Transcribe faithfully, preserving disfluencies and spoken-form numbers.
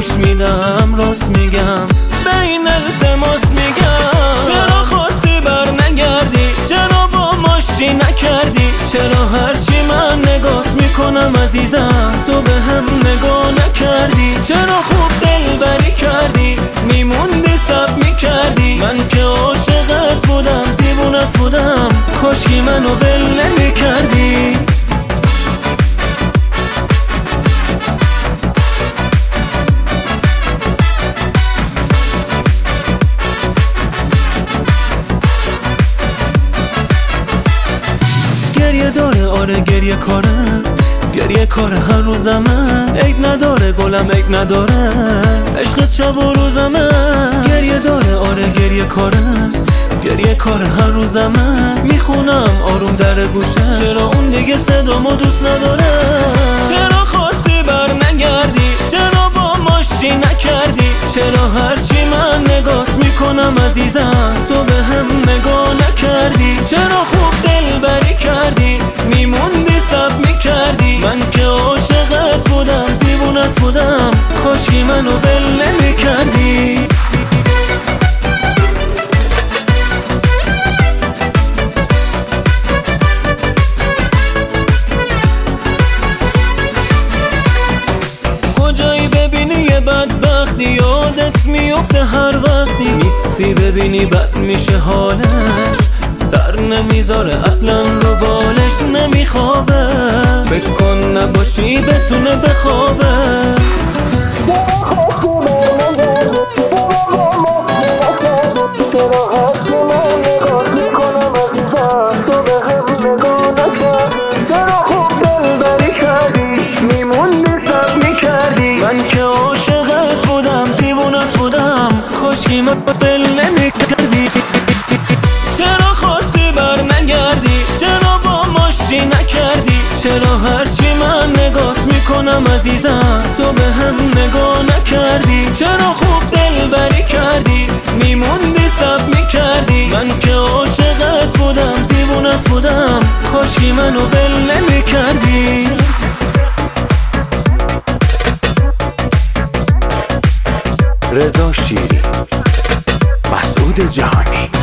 گوش میدم راست میگم به این التماس میگم چرا خواستی بر نگردی، چرا با ماشی نکردی، چرا هرچی من نگاه میکنم عزیزم تو به هم نگاه نکردی، چرا خوب دلبری کردی میموندی سب میکردی، من که عاشقت بودم دیوونت بودم کاشکی منو ول نمیکردی. گریه داره آره گریه کاره، گریه کاره هر روزمه، عیب نداره گلم عیب نداره عشقت شب و روزمه. گریه داره آره گریه کاره، گریه کاره هر روزمه، میخونم آروم در گوشه چرا اون دیگه صدامو دوست نداره، چرا خواستی بر نگردی، چرا با ماشی نکردی، چرا هرچی من نگاه میکنم عزیزم تو به هم نگاه نکردی، چرا خوب دلبری کردی میموندی سب میکردی، من که عاشقت بودم دیوونت بودم کاشکی منو ول نمیکردی. کجایی ببینی یه بدبختی یادت میفته هر وقتی نیستی، ببینی بد میشه حالش سر نمیذاره اصلا رو بالش نمیخوابه، فکر کن نباشی بتونه بخوابه. من که عاشقت بودم دیوونت بودم کاشکی من بل نمیکردی، چرا خواستی بر نگردی، چرا با ماشی نکردی، چرا هرچی من نگاه میکنم عزیزم تو به هم نگاه نکردی، چرا خوب دلبری کردی میموندی سب میکردی، من که عاشقت بودم دیوونت بودم کاشکی منو ول نمیکردی. رضا شیری، مسعود جهانی.